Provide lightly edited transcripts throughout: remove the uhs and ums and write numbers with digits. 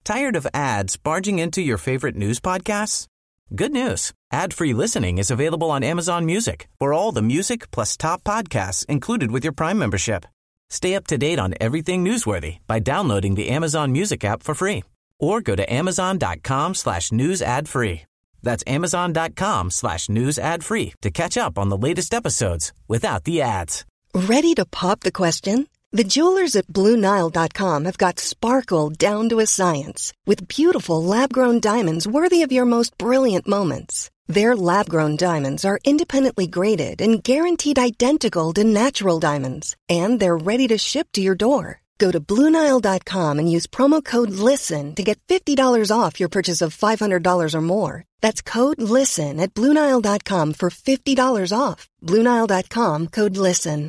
Tired of ads barging into your favorite news podcasts? Good news. Ad-free listening is available on Amazon Music for all the music plus top podcasts included with your Prime membership. Stay up to date on everything newsworthy by downloading the Amazon Music app for free or go to amazon.com/news ad free. That's amazon.com/news ad free to catch up on the latest episodes without the ads. Ready to pop the question? The jewelers at BlueNile.com have got sparkle down to a science with beautiful lab-grown diamonds worthy of your most brilliant moments. Their lab-grown diamonds are independently graded and guaranteed identical to natural diamonds, and they're ready to ship to your door. Go to BlueNile.com and use promo code LISTEN to get $50 off your purchase of $500 or more. That's code LISTEN at BlueNile.com for $50 off. BlueNile.com, code LISTEN.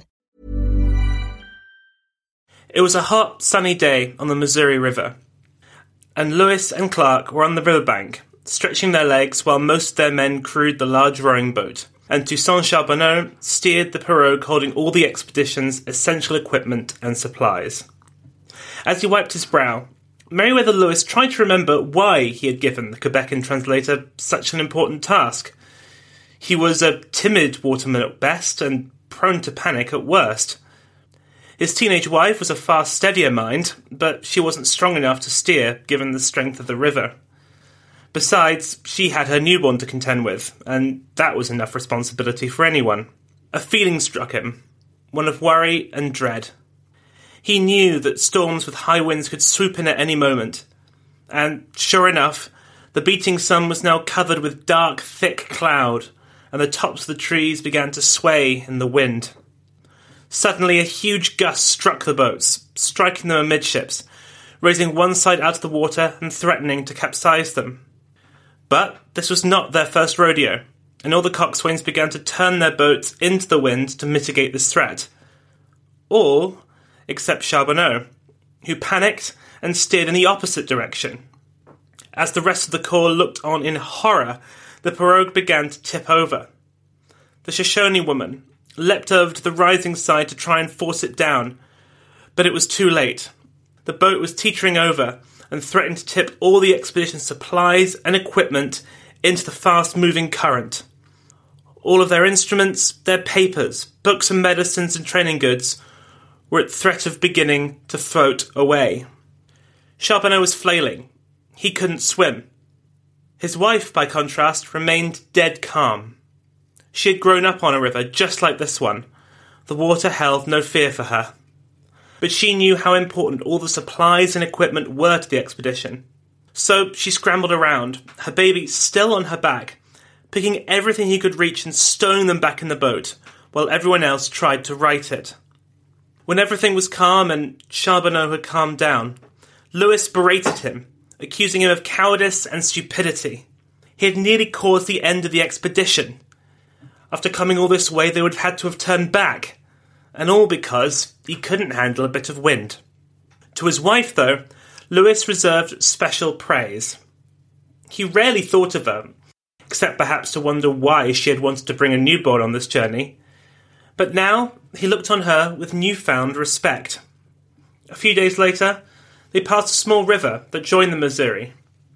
It was a hot, sunny day on the Missouri River, and Lewis and Clark were on the riverbank, stretching their legs while most of their men crewed the large rowing boat, and Toussaint Charbonneau steered the pirogue holding all the expedition's essential equipment and supplies. As he wiped his brow, Meriwether Lewis tried to remember why he had given the Quebecan translator such an important task. He was a timid waterman at best and prone to panic at worst. His teenage wife was a far steadier mind, but she wasn't strong enough to steer given the strength of the river. Besides, she had her newborn to contend with, and that was enough responsibility for anyone. A feeling struck him, one of worry and dread. He knew that storms with high winds could swoop in at any moment, and sure enough, the beating sun was now covered with dark, thick cloud, and the tops of the trees began to sway in the wind. Suddenly, a huge gust struck the boats, striking them amidships, raising one side out of the water and threatening to capsize them. But this was not their first rodeo, and all the coxswains began to turn their boats into the wind to mitigate this threat. All except Charbonneau, who panicked and steered in the opposite direction. As the rest of the corps looked on in horror, the pirogue began to tip over. The Shoshone woman leapt over to the rising side to try and force it down, but it was too late. The boat was teetering over and threatened to tip all the expedition's supplies and equipment into the fast-moving current. All of their instruments, their papers, books and medicines and training goods were at threat of beginning to float away. Charbonneau was flailing. He couldn't swim. His wife, by contrast, remained dead calm. She had grown up on a river just like this one. The water held no fear for her. But she knew how important all the supplies and equipment were to the expedition. So she scrambled around, her baby still on her back, picking everything he could reach and stowing them back in the boat, while everyone else tried to right it. When everything was calm and Charbonneau had calmed down, Lewis berated him, accusing him of cowardice and stupidity. He had nearly caused the end of the expedition. After coming all this way, they would have had to have turned back, and all because he couldn't handle a bit of wind. To his wife, though, Lewis reserved special praise. He rarely thought of her, except perhaps to wonder why she had wanted to bring a newborn on this journey. But now he looked on her with newfound respect. A few days later, they passed a small river that joined the Missouri,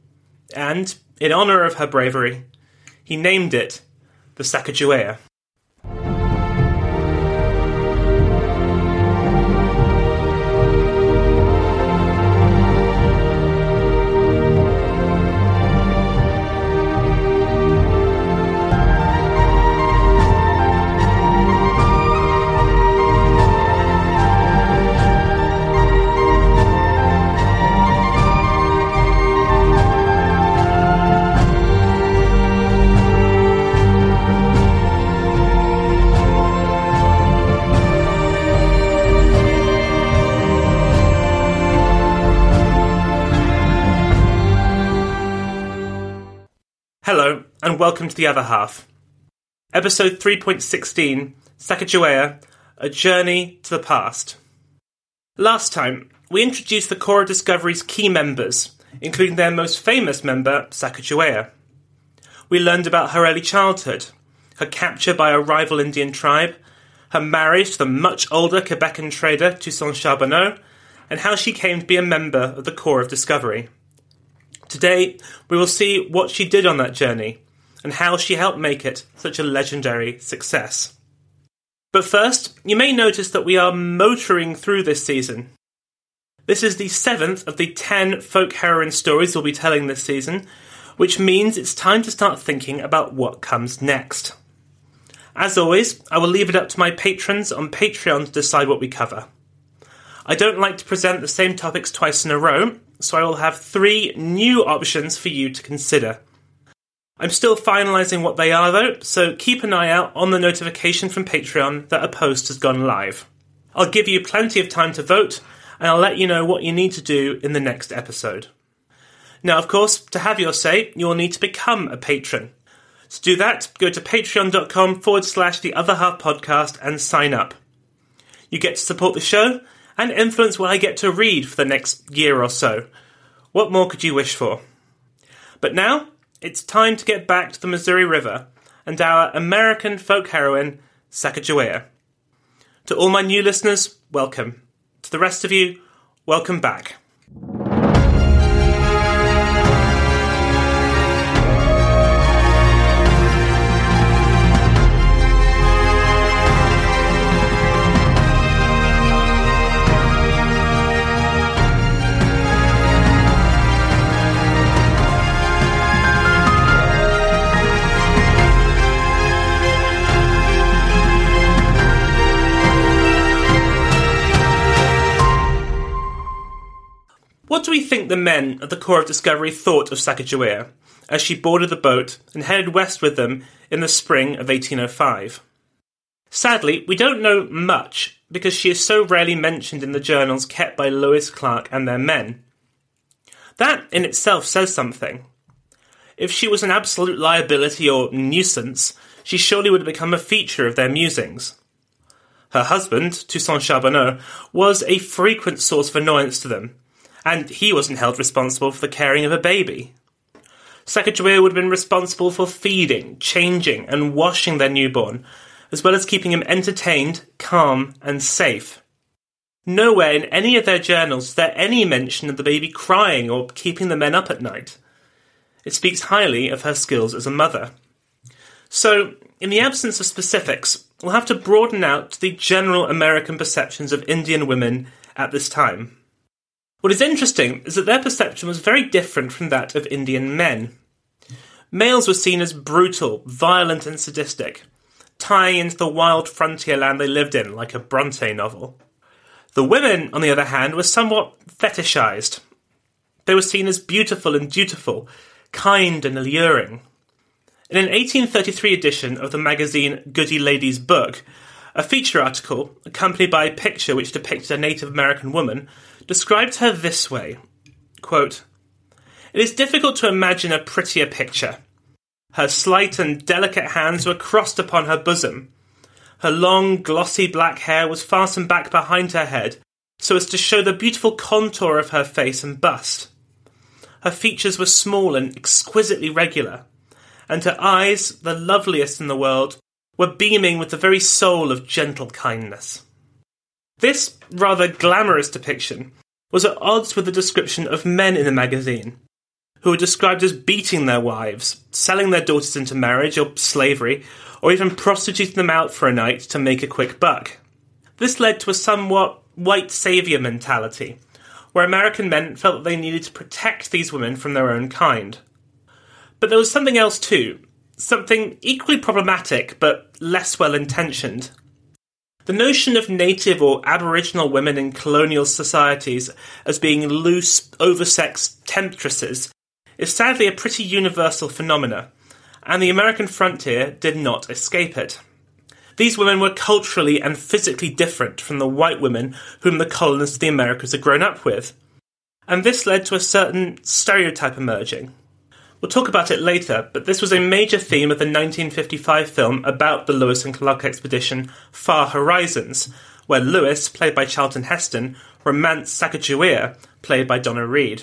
and, in honour of her bravery, he named it the Sacagawea. Hello, and welcome to the other half. Episode 3.16, Sacagawea, A Journey to the Past. Last time, we introduced the Corps of Discovery's key members, including their most famous member, Sacagawea. We learned about her early childhood, her capture by a rival Indian tribe, her marriage to the much older Quebecan trader Toussaint Charbonneau, and how she came to be a member of the Corps of Discovery. Today, we will see what she did on that journey and how she helped make it such a legendary success. But first, you may notice that we are motoring through this season. This is the 7th of the 10 folk heroine stories we'll be telling this season, which means it's time to start thinking about what comes next. As always, I will leave it up to my patrons on Patreon to decide what we cover. I don't like to present the same topics twice in a row, so I will have 3 new options for you to consider. I'm still finalising what they are though, so keep an eye out on the notification from Patreon that a post has gone live. I'll give you plenty of time to vote, and I'll let you know what you need to do in the next episode. Now, of course, to have your say, you will need to become a patron. To do that, go to patreon.com/The Other Half Podcast and sign up. You get to support the show and influence what I get to read for the next year or so. What more could you wish for? But now, it's time to get back to the Missouri River and our American folk heroine, Sacagawea. To all my new listeners, welcome. To the rest of you, welcome back. What do we think the men at the Corps of Discovery thought of Sacagawea as she boarded the boat and headed west with them in the spring of 1805? Sadly, we don't know much because she is so rarely mentioned in the journals kept by Lewis, Clark and their men. That in itself says something. If she was an absolute liability or nuisance, she surely would have become a feature of their musings. Her husband, Toussaint Charbonneau, was a frequent source of annoyance to them, and he wasn't held responsible for the caring of a baby. Sacagawea would have been responsible for feeding, changing, and washing their newborn, as well as keeping him entertained, calm, and safe. Nowhere in any of their journals is there any mention of the baby crying or keeping the men up at night. It speaks highly of her skills as a mother. So, in the absence of specifics, we'll have to broaden out to the general American perceptions of Indian women at this time. What is interesting is that their perception was very different from that of Indian men. Males were seen as brutal, violent and sadistic, tying into the wild frontier land they lived in like a Bronte novel. The women, on the other hand, were somewhat fetishized. They were seen as beautiful and dutiful, kind and alluring. In an 1833 edition of the magazine Goody Lady's Book, a feature article, accompanied by a picture which depicted a Native American woman, described her this way, quote, "It is difficult to imagine a prettier picture. Her slight and delicate hands were crossed upon her bosom. Her long, glossy black hair was fastened back behind her head, so as to show the beautiful contour of her face and bust. Her features were small and exquisitely regular, and her eyes, the loveliest in the world, were beaming with the very soul of gentle kindness." This rather glamorous depiction was at odds with the description of men in the magazine, who were described as beating their wives, selling their daughters into marriage or slavery, or even prostituting them out for a night to make a quick buck. This led to a somewhat white saviour mentality, where American men felt that they needed to protect these women from their own kind. But there was something else too, something equally problematic but less well-intentioned. The notion of native or aboriginal women in colonial societies as being loose, oversexed temptresses is sadly a pretty universal phenomena, and the American frontier did not escape it. These women were culturally and physically different from the white women whom the colonists of the Americas had grown up with, and this led to a certain stereotype emerging. We'll talk about it later, but this was a major theme of the 1955 film about the Lewis and Clark expedition, Far Horizons, where Lewis, played by Charlton Heston, romanced Sacagawea, played by Donna Reed.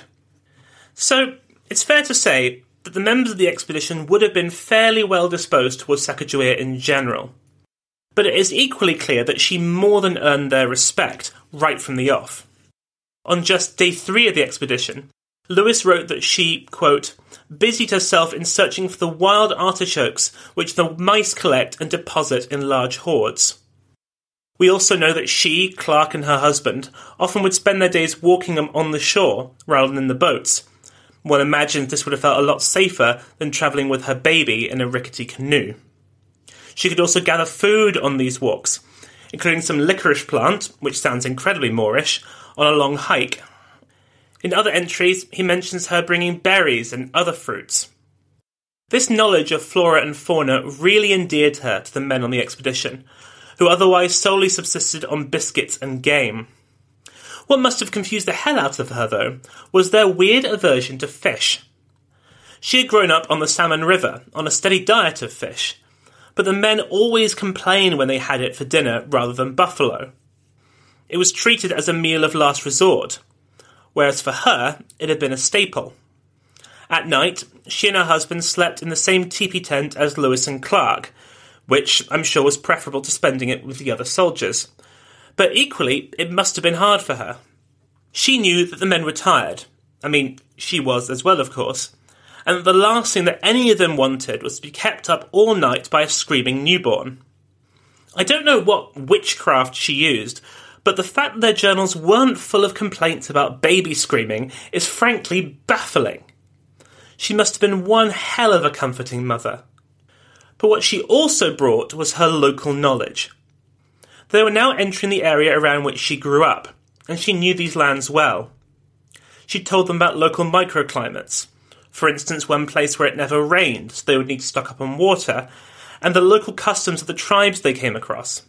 So, it's fair to say that the members of the expedition would have been fairly well disposed towards Sacagawea in general. But it is equally clear that she more than earned their respect right from the off. On just day 3 of the expedition, Lewis wrote that she, quote, busied herself in searching for the wild artichokes which the mice collect and deposit in large hoards. We also know that she, Clark, and her husband often would spend their days walking on the shore rather than in the boats. One imagines this would have felt a lot safer than travelling with her baby in a rickety canoe. She could also gather food on these walks, including some licorice plant, which sounds incredibly Moorish, on a long hike. In other entries, he mentions her bringing berries and other fruits. This knowledge of flora and fauna really endeared her to the men on the expedition, who otherwise solely subsisted on biscuits and game. What must have confused the hell out of her, though, was their weird aversion to fish. She had grown up on the Salmon River, on a steady diet of fish, but the men always complained when they had it for dinner rather than buffalo. It was treated as a meal of last resort, whereas for her, it had been a staple. At night, she and her husband slept in the same teepee tent as Lewis and Clark, which I'm sure was preferable to spending it with the other soldiers. But equally, it must have been hard for her. She knew that the men were tired. I mean, she was as well, of course. And that the last thing that any of them wanted was to be kept up all night by a screaming newborn. I don't know what witchcraft she used, but the fact that their journals weren't full of complaints about baby screaming is frankly baffling. She must have been one hell of a comforting mother. But what she also brought was her local knowledge. They were now entering the area around which she grew up, and she knew these lands well. She told them about local microclimates, for instance one place where it never rained, so they would need to stock up on water, and the local customs of the tribes they came across.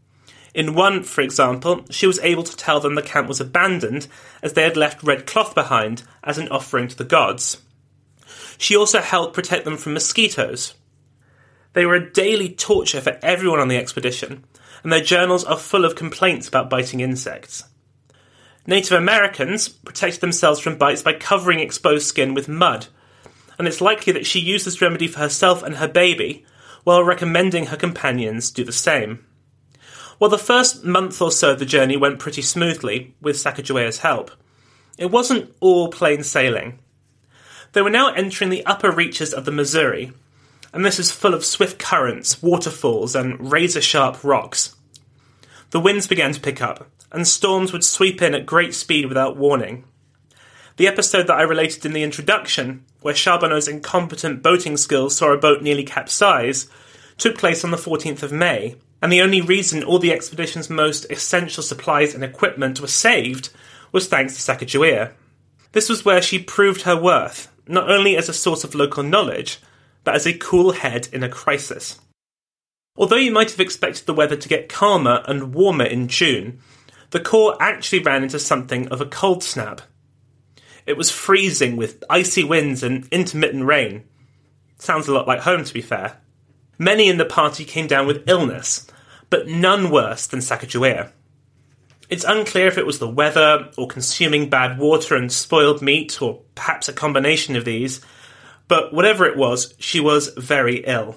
In one, for example, she was able to tell them the camp was abandoned as they had left red cloth behind as an offering to the gods. She also helped protect them from mosquitoes. They were a daily torture for everyone on the expedition, and their journals are full of complaints about biting insects. Native Americans protected themselves from bites by covering exposed skin with mud, and it's likely that she used this remedy for herself and her baby, while recommending her companions do the same. While the first month or so of the journey went pretty smoothly, with Sacagawea's help, it wasn't all plain sailing. They were now entering the upper reaches of the Missouri, and this is full of swift currents, waterfalls, and razor-sharp rocks. The winds began to pick up, and storms would sweep in at great speed without warning. The episode that I related in the introduction, where Charbonneau's incompetent boating skills saw a boat nearly capsize, took place on the 14th of May, and the only reason all the expedition's most essential supplies and equipment were saved was thanks to Sacagawea. This was where she proved her worth, not only as a source of local knowledge, but as a cool head in a crisis. Although you might have expected the weather to get calmer and warmer in June, the Corps actually ran into something of a cold snap. It was freezing with icy winds and intermittent rain. Sounds a lot like home, to be fair. Many in the party came down with illness, but none worse than Sacagawea. It's unclear if it was the weather, or consuming bad water and spoiled meat, or perhaps a combination of these, but whatever it was, she was very ill.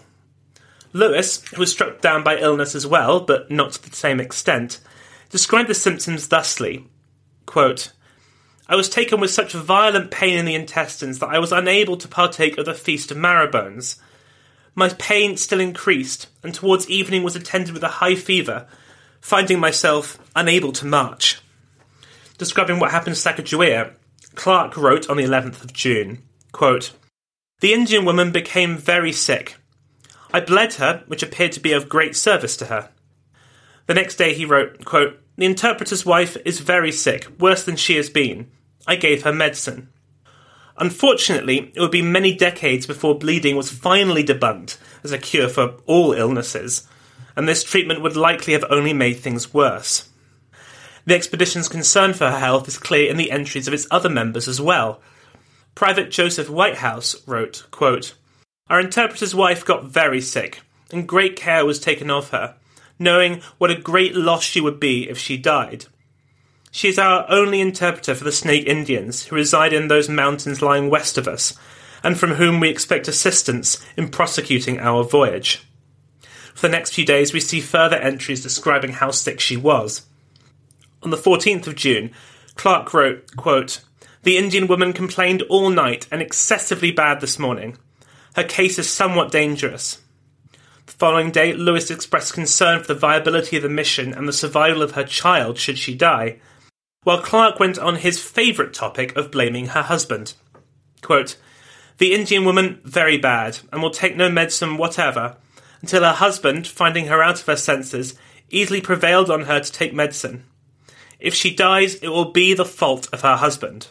Lewis, who was struck down by illness as well, but not to the same extent, described the symptoms thusly, quote, I was taken with such violent pain in the intestines that I was unable to partake of the feast of marrowbones. My pain still increased, and towards evening was attended with a high fever, finding myself unable to march. Describing what happened to Sacagawea, Clark wrote on the 11th of June, quote, The Indian woman became very sick. I bled her, which appeared to be of great service to her. The next day he wrote, quote, The interpreter's wife is very sick, worse than she has been. I gave her medicine. Unfortunately, it would be many decades before bleeding was finally debunked as a cure for all illnesses, and this treatment would likely have only made things worse. The expedition's concern for her health is clear in the entries of its other members as well. Private Joseph Whitehouse wrote, quote, Our interpreter's wife got very sick, and great care was taken of her, knowing what a great loss she would be if she died. She is our only interpreter for the Snake Indians, who reside in those mountains lying west of us, and from whom we expect assistance in prosecuting our voyage. For the next few days we see further entries describing how sick she was. On the 14th of June, Clark wrote, quote, The Indian woman complained all night and excessively bad this morning. Her case is somewhat dangerous. The following day, Lewis expressed concern for the viability of the mission and the survival of her child should she die, while Clark went on his favourite topic of blaming her husband. Quote, "The Indian woman, very bad, and will take no medicine whatever, until her husband, finding her out of her senses, easily prevailed on her to take medicine. If she dies, it will be the fault of her husband."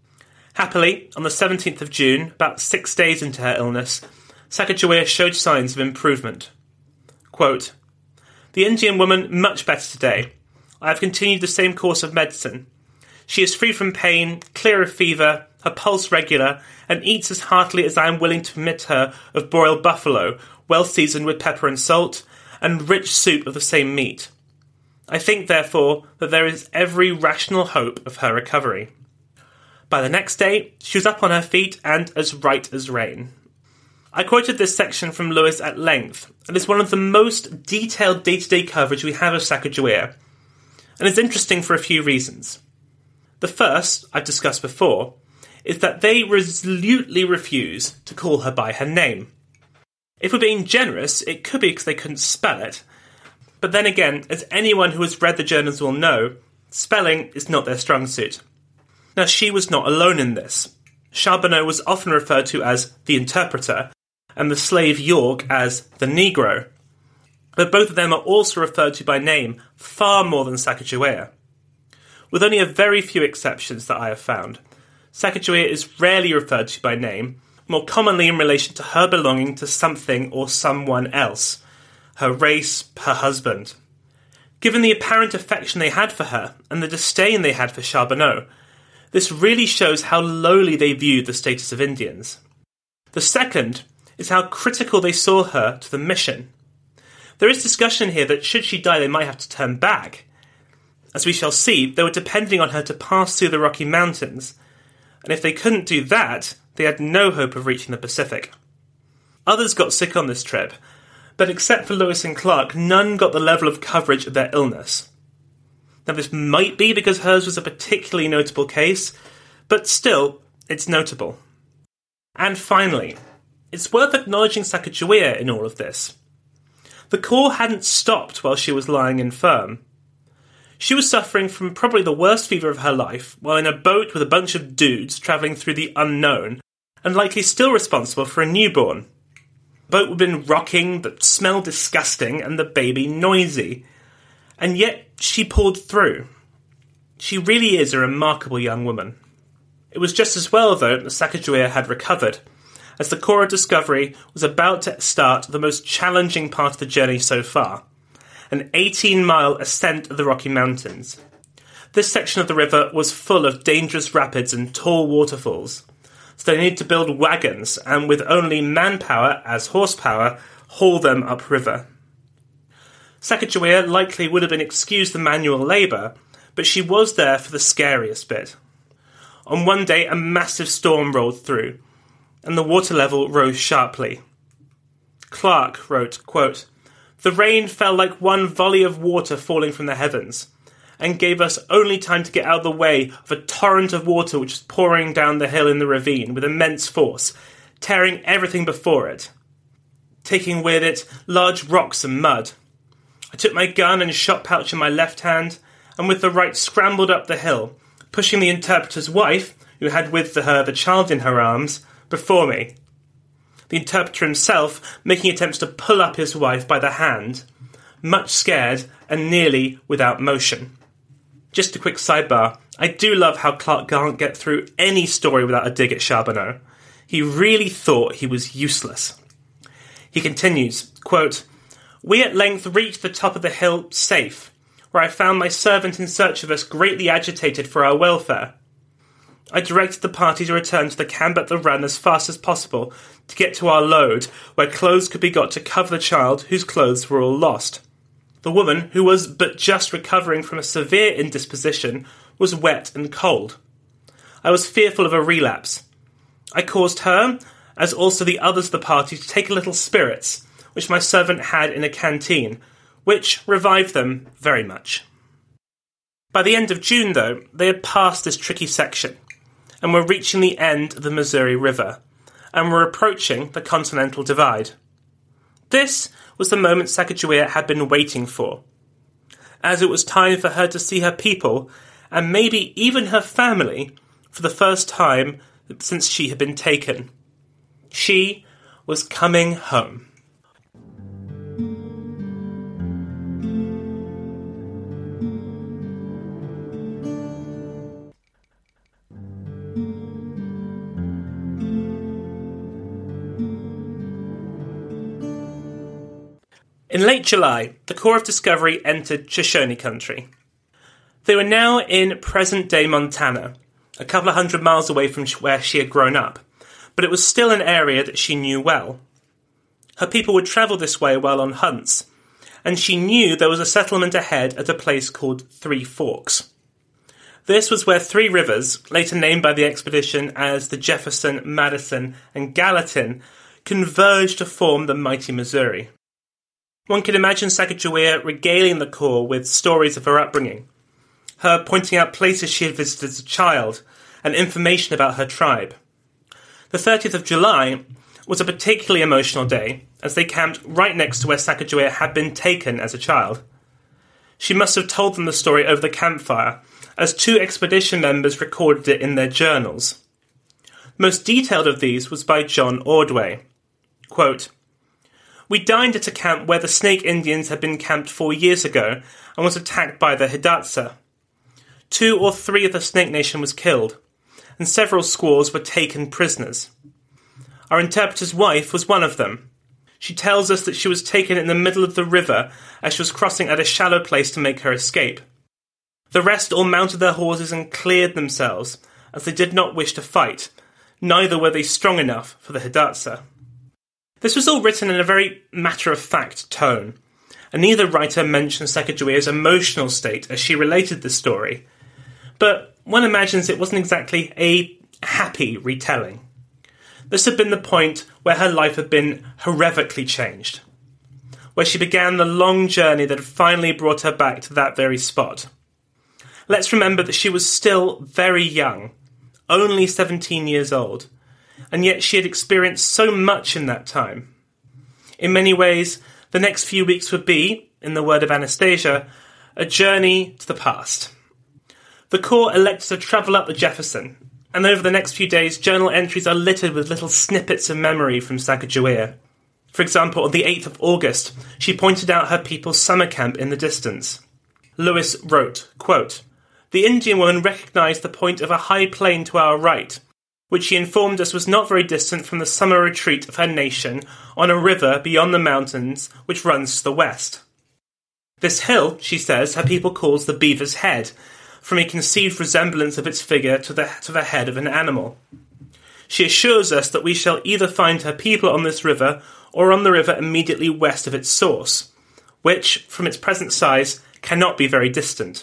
Happily, on the 17th of June, about 6 days into her illness, Sacagawea showed signs of improvement. Quote, "The Indian woman much better today. I have continued the same course of medicine. She is free from pain, clear of fever, her pulse regular, and eats as heartily as I am willing to permit her of broiled buffalo, well seasoned with pepper and salt, and rich soup of the same meat. I think, therefore, that there is every rational hope of her recovery." By the next day, she was up on her feet and as right as rain. I quoted this section from Lewis at length, and it's one of the most detailed day-to-day coverage we have of Sacagawea, and it's interesting for a few reasons. The first, I've discussed before, is that they resolutely refuse to call her by her name. If we're being generous, it could be because they couldn't spell it, but then again, as anyone who has read the journals will know, spelling is not their strong suit. Now, she was not alone in this. Charbonneau was often referred to as the interpreter, and the slave York as the Negro. But both of them are also referred to by name far more than Sacagawea. With only a very few exceptions that I have found, Sacagawea is rarely referred to by name, more commonly in relation to her belonging to something or someone else, her race, her husband. Given the apparent affection they had for her, and the disdain they had for Charbonneau, this really shows how lowly they viewed the status of Indians. The second is how critical they saw her to the mission. There is discussion here that should she die they might have to turn back. As we shall see, they were depending on her to pass through the Rocky Mountains, and if they couldn't do that, they had no hope of reaching the Pacific. Others got sick on this trip, but except for Lewis and Clark, none got the level of coverage of their illness. Now, this might be because hers was a particularly notable case, but still, it's notable. And finally, it's worth acknowledging Sacagawea in all of this. The Corps hadn't stopped while she was lying infirm. She was suffering from probably the worst fever of her life while in a boat with a bunch of dudes travelling through the unknown, and likely still responsible for a newborn. The boat would have been rocking, the smell disgusting, and the baby noisy. And yet, she pulled through. She really is a remarkable young woman. It was just as well, though, that Sacagawea had recovered, as the Corps of Discovery was about to start the most challenging part of the journey so far, an 18-mile ascent of the Rocky Mountains. This section of the river was full of dangerous rapids and tall waterfalls, so they needed to build wagons, and with only manpower as horsepower, haul them upriver. Sacagawea likely would have been excused the manual labour, but she was there for the scariest bit. On one day, a massive storm rolled through, and the water level rose sharply. Clark wrote, quote, "The rain fell like one volley of water falling from the heavens, and gave us only time to get out of the way of a torrent of water which was pouring down the hill in the ravine with immense force, tearing everything before it, taking with it large rocks and mud. I took my gun and shot pouch in my left hand, and with the right scrambled up the hill, pushing the interpreter's wife, who had with her the child in her arms, before me. The interpreter himself making attempts to pull up his wife by the hand, much scared and nearly without motion." Just a quick sidebar, I do love how Clark can't get through any story without a dig at Charbonneau. He really thought he was useless. He continues, quote, "We at length reached the top of the hill safe, where I found my servant in search of us greatly agitated for our welfare. I directed the party to return to the camp at the run as fast as possible to get to our load, where clothes could be got to cover the child whose clothes were all lost. The woman, who was but just recovering from a severe indisposition, was wet and cold. I was fearful of a relapse. I caused her, as also the others of the party, to take a little spirits, which my servant had in a canteen, which revived them very much." By the end of June, though, they had passed this tricky section, and were reaching the end of the Missouri River, and were approaching the Continental Divide. This was the moment Sacagawea had been waiting for, as it was time for her to see her people, and maybe even her family, for the first time since she had been taken. She was coming home. In late July, the Corps of Discovery entered Shoshone country. They were now in present-day Montana, a couple of 100 miles away from where she had grown up, but it was still an area that she knew well. Her people would travel this way while on hunts, and she knew there was a settlement ahead at a place called Three Forks. This was where three rivers, later named by the expedition as the Jefferson, Madison, and Gallatin, converged to form the mighty Missouri. One can imagine Sacagawea regaling the Corps with stories of her upbringing, her pointing out places she had visited as a child, and information about her tribe. The 30th of July was a particularly emotional day, as they camped right next to where Sacagawea had been taken as a child. She must have told them the story over the campfire, as two expedition members recorded it in their journals. The most detailed of these was by John Ordway. Quote, "We dined at a camp where the Snake Indians had been camped 4 years ago and was attacked by the Hidatsa. 2 or 3 of the Snake Nation was killed, and several squaws were taken prisoners. Our interpreter's wife was one of them. She tells us that she was taken in the middle of the river as she was crossing at a shallow place to make her escape. The rest all mounted their horses and cleared themselves, as they did not wish to fight, neither were they strong enough for the Hidatsa." This was all written in a very matter-of-fact tone, and neither writer mentions Sacagawea's emotional state as she related the story, but one imagines it wasn't exactly a happy retelling. This had been the point where her life had been heroically changed, where she began the long journey that had finally brought her back to that very spot. Let's remember that she was still very young, only 17 years old, and yet she had experienced so much in that time. In many ways, the next few weeks would be, in the word of Anastasia, a journey to the past. The Corps elected to travel up the Jefferson, and over the next few days, journal entries are littered with little snippets of memory from Sacagawea. For example, on the 8th of August, she pointed out her people's summer camp in the distance. Lewis wrote, quote, "The Indian woman recognized the point of a high plain to our right, which she informed us was not very distant from the summer retreat of her nation on a river beyond the mountains which runs to the west. This hill, she says, her people calls the Beaver's Head, from a conceived resemblance of its figure to the head of an animal. She assures us that we shall either find her people on this river or on the river immediately west of its source, which, from its present size, cannot be very distant."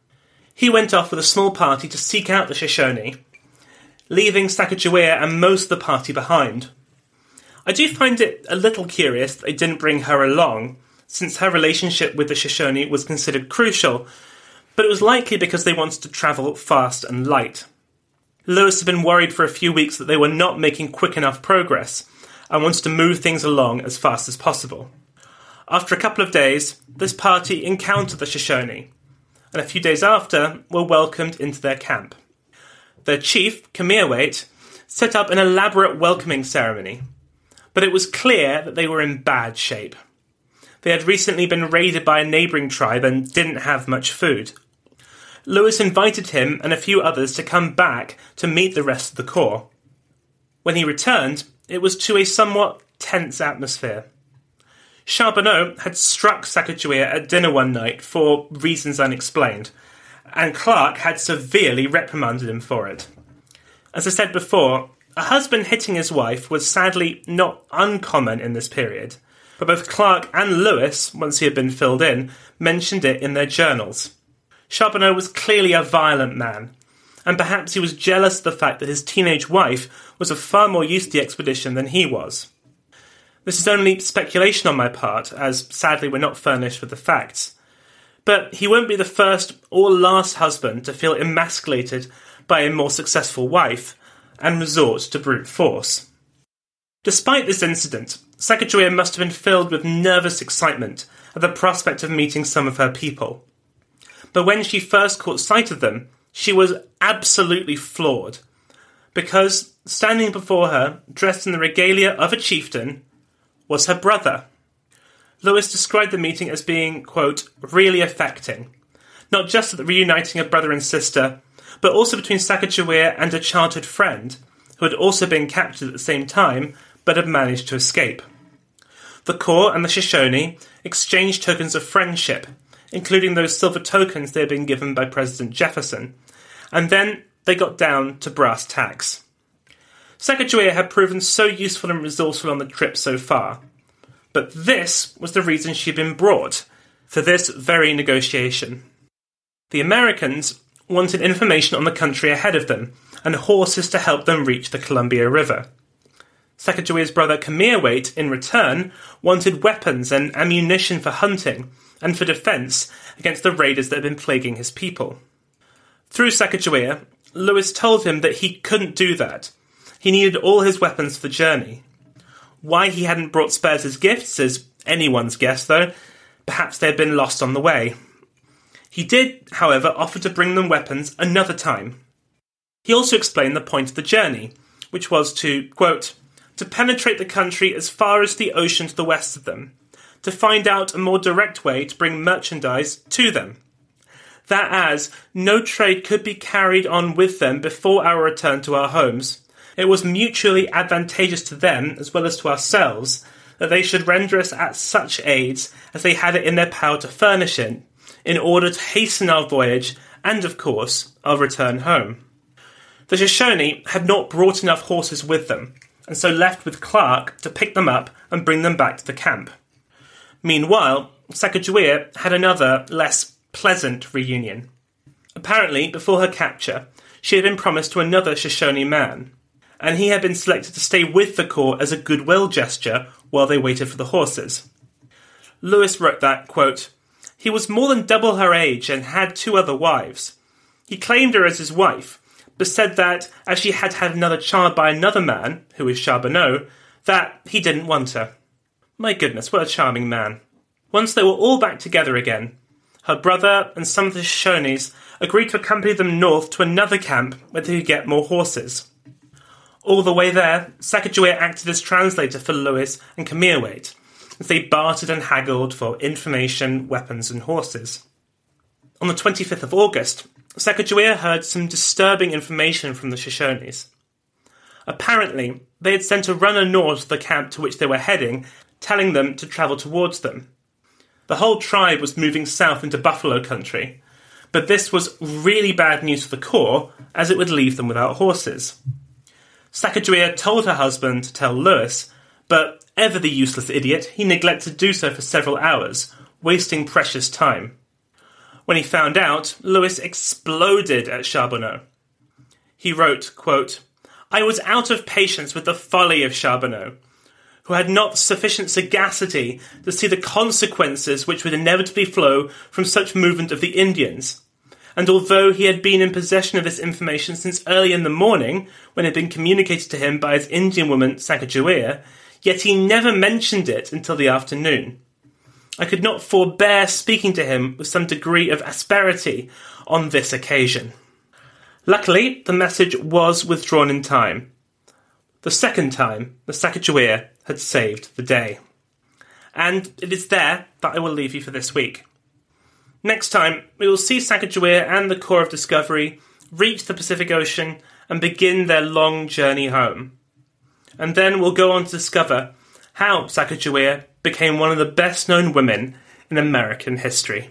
He went off with a small party to seek out the Shoshone, leaving Sacagawea and most of the party behind. I do find it a little curious that they didn't bring her along, since her relationship with the Shoshone was considered crucial, but it was likely because they wanted to travel fast and light. Lewis had been worried for a few weeks that they were not making quick enough progress, and wanted to move things along as fast as possible. After a couple of days, this party encountered the Shoshone, and a few days after were welcomed into their camp. Their chief, Kameawait, set up an elaborate welcoming ceremony, but it was clear that they were in bad shape. They had recently been raided by a neighbouring tribe and didn't have much food. Lewis invited him and a few others to come back to meet the rest of the Corps. When he returned, it was to a somewhat tense atmosphere. Charbonneau had struck Sacagawea at dinner one night for reasons unexplained, and Clark had severely reprimanded him for it. As I said before, a husband hitting his wife was sadly not uncommon in this period, but both Clark and Lewis, once he had been filled in, mentioned it in their journals. Charbonneau was clearly a violent man, and perhaps he was jealous of the fact that his teenage wife was of far more use to the expedition than he was. This is only speculation on my part, as sadly we're not furnished with the facts. But he won't be the first or last husband to feel emasculated by a more successful wife, and resort to brute force. Despite this incident, Sacagawea must have been filled with nervous excitement at the prospect of meeting some of her people. But when she first caught sight of them, she was absolutely floored, because standing before her, dressed in the regalia of a chieftain, was her brother. Lewis described the meeting as being, quote, really affecting, not just at the reuniting of brother and sister, but also between Sacagawea and a childhood friend, who had also been captured at the same time, but had managed to escape. The Kaw and the Shoshone exchanged tokens of friendship, including those silver tokens they had been given by President Jefferson, and then they got down to brass tacks. Sacagawea had proven so useful and resourceful on the trip so far, but this was the reason she had been brought, for this very negotiation. The Americans wanted information on the country ahead of them, and horses to help them reach the Columbia River. Sacagawea's brother Cameerwait, in return, wanted weapons and ammunition for hunting and for defence against the raiders that had been plaguing his people. Through Sacagawea, Lewis told him that he couldn't do that. He needed all his weapons for the journey. Why he hadn't brought spares as gifts is anyone's guess, though. Perhaps they had been lost on the way. He did, however, offer to bring them weapons another time. He also explained the point of the journey, which was to, quote, to penetrate the country as far as the ocean to the west of them, to find out a more direct way to bring merchandise to them. That as no trade could be carried on with them before our return to our homes, it was mutually advantageous to them as well as to ourselves that they should render us at such aids as they had it in their power to furnish in order to hasten our voyage and, of course, our return home. The Shoshone had not brought enough horses with them, and so left with Clark to pick them up and bring them back to the camp. Meanwhile, Sacagawea had another, less pleasant reunion. Apparently, before her capture, she had been promised to another Shoshone man, and he had been selected to stay with the Kaw as a goodwill gesture while they waited for the horses. Lewis wrote that, quote, he was more than double her age and had 2 other wives. He claimed her as his wife, but said that, as she had had another child by another man, who is Charbonneau, that he didn't want her. My goodness, what a charming man. Once they were all back together again, her brother and some of the Shoshones agreed to accompany them north to another camp where they could get more horses. All the way there, Sacagawea acted as translator for Lewis and Cameerwait, as they bartered and haggled for information, weapons and horses. On the 25th of August, Sacagawea heard some disturbing information from the Shoshones. Apparently, they had sent a runner north to the camp to which they were heading, telling them to travel towards them. The whole tribe was moving south into buffalo country, but this was really bad news for the Kaw, as it would leave them without horses. Sacagawea told her husband to tell Lewis, but, ever the useless idiot, he neglected to do so for several hours, wasting precious time. When he found out, Lewis exploded at Charbonneau. He wrote, quote, I was out of patience with the folly of Charbonneau, who had not sufficient sagacity to see the consequences which would inevitably flow from such movement of the Indians. And although he had been in possession of this information since early in the morning, when it had been communicated to him by his Indian woman Sacagawea, yet he never mentioned it until the afternoon. I could not forbear speaking to him with some degree of asperity on this occasion. Luckily, the message was withdrawn in time. The second time, the Sacagawea had saved the day. And it is there that I will leave you for this week. Next time, we will see Sacagawea and the Corps of Discovery reach the Pacific Ocean and begin their long journey home. And then we'll go on to discover how Sacagawea became one of the best-known women in American history.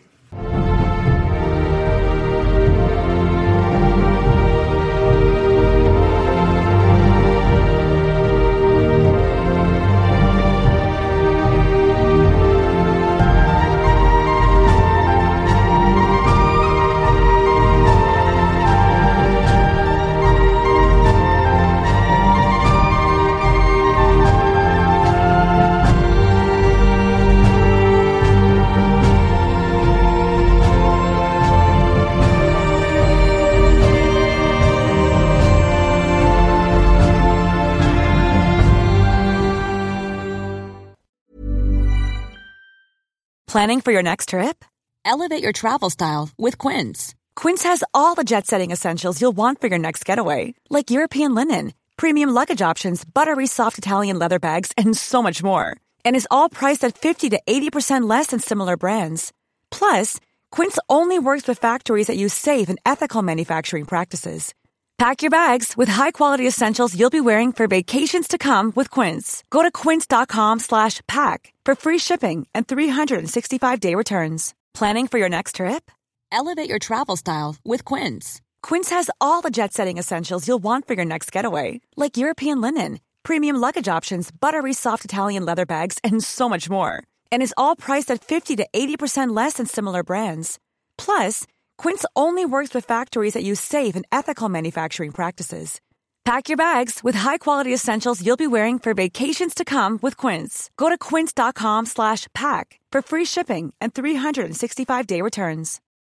Planning for your next trip? Elevate your travel style with Quince. Quince has all the jet-setting essentials you'll want for your next getaway, like European linen, premium luggage options, buttery soft Italian leather bags, and so much more. And is all priced at 50 to 80% less than similar brands. Plus, Quince only works with factories that use safe and ethical manufacturing practices. Pack your bags with high-quality essentials you'll be wearing for vacations to come with Quince. Go to quince.com/pack for free shipping and 365-day returns. Planning for your next trip? Elevate your travel style with Quince. Quince has all the jet-setting essentials you'll want for your next getaway, like European linen, premium luggage options, buttery soft Italian leather bags, and so much more. And is all priced at 50 to 80% less than similar brands. Plus, Quince only works with factories that use safe and ethical manufacturing practices. Pack your bags with high-quality essentials you'll be wearing for vacations to come with Quince. Go to quince.com/pack for free shipping and 365-day returns.